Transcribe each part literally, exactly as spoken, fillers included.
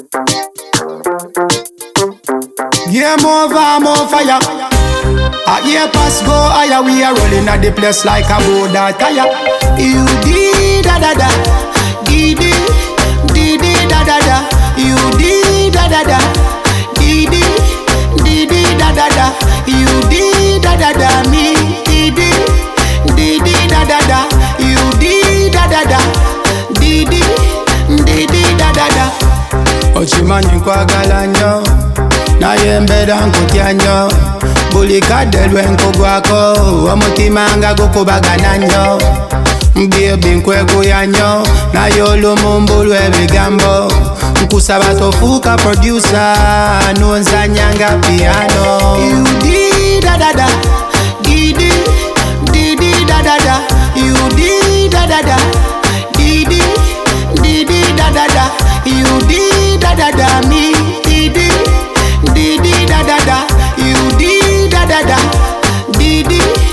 Game over, more fire. A year pass go higher, we are rolling at the place like a boat tire. You did da da da, did did da da da. You did da da da, did did da da da. You did da da da, me did did da da da. You did da da da, did did da da da. Ochimanyi kwa galanyo, na yembeda nkutyanyo. Buli kadelwe nkogwako, omutima nga gukubaga nnyo. Baby nkweguyanyo, naye olumu ebigambo. Nkusaba tofuuka producer, nonzanyanga piano. You did da da da, did did da da da. You did da da da, did did da da da. You did da da da, me did did da da da. You did da da da, did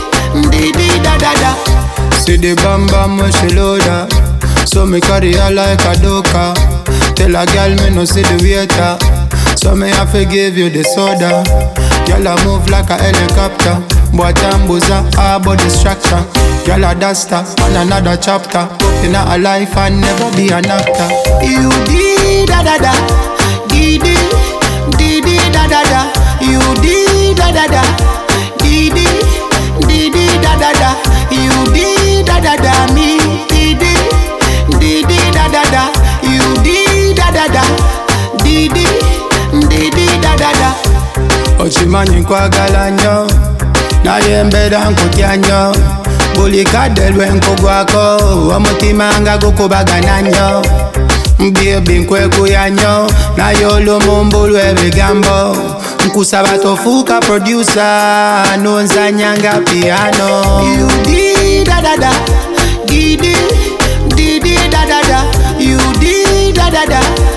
did da da da. See the bam bam when she load up, so me carry her like a doka. Tell a girl me no see the waiter, so me have to give you the soda. Girl I move like a helicopter, boy tambuza about distraction. Girl a duster on another chapter, in a life and never be an actor. You did da da da, did did da da da. You did da da da, did did da da da. You did da da da, me did did da da da. You did da da da, did did da da da. Ochimanyi kwa galanyo, na yembeda nkutyanyo. Buli kadelwe nkogwako, omutima nga gukubaga nnyo. Baby nkweguyanyo, naye olumu ebigambo. Nkusaba tofuuka producer, nonzanyanga piano. You did da da da, did did da da da. You did da da da.